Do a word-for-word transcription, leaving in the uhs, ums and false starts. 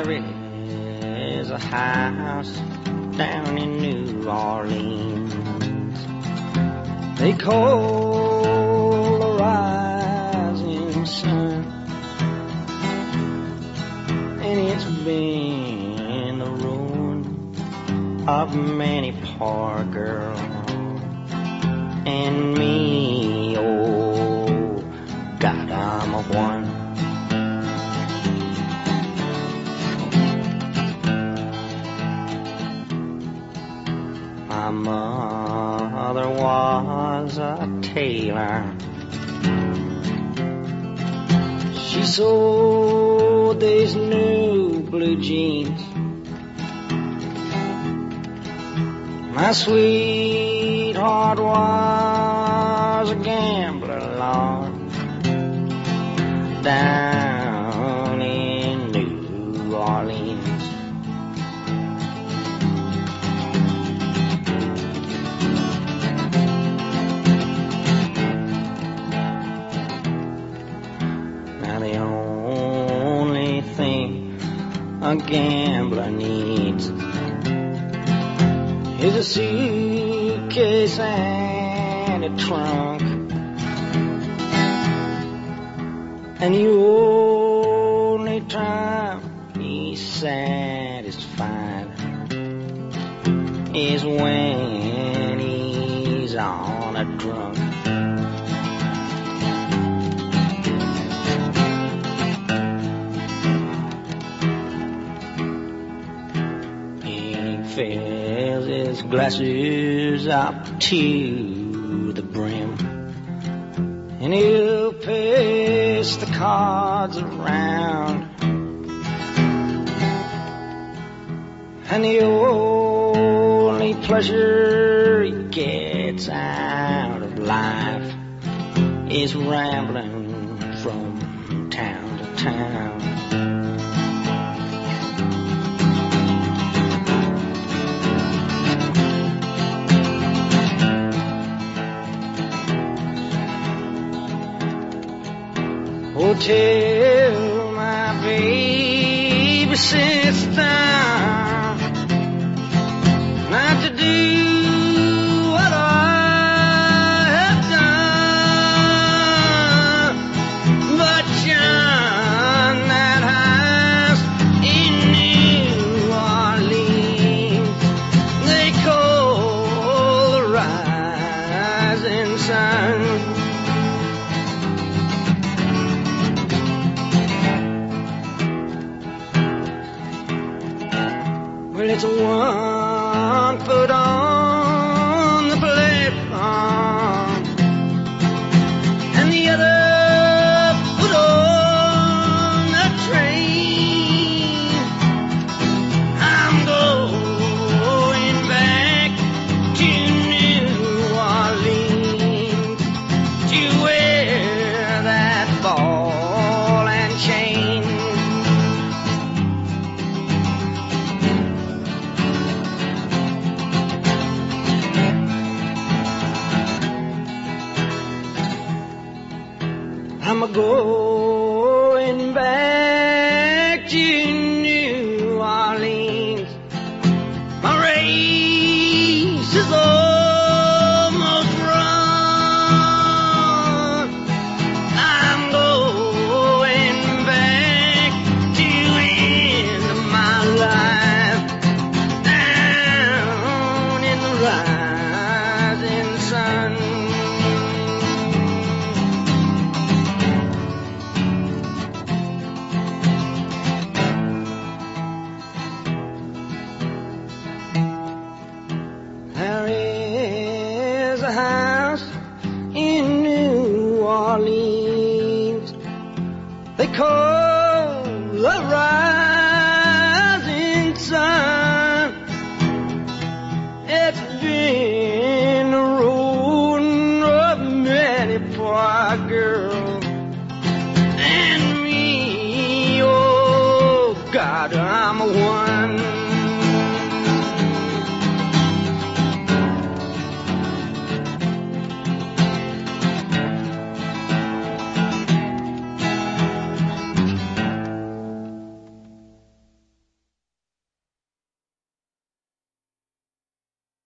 There is a house down in New Orleans they call the rising sun, and it's been the ruin of many poor girls and me. Oh God, I'm a one. My mother was a tailor. She sold these new blue jeans. My sweetheart was a gambler, Lord, down in New Orleans. The only thing a gambler needs is a suitcase and a trunk, and the only time he's satisfied is when he's on a drunk. Fills his glasses up to the brim, and he'll pass the cards around, and the only pleasure he gets out of life is rambling from town to town. Oh, tell my baby sister not to do what I have done, but John, that house in New Orleans they call the rising sun. Well, it's one foot on the platform and the other foot on the train. I'm going back to New Orleans to wear that ball and chain. I'm a-going back to New Orleans. My race is almost run. I'm going back to end my life down in the rising sun. There is a house in New Orleans they call the rising sun. It's been the ruin of many poor girls and me. Oh God, I'm a one.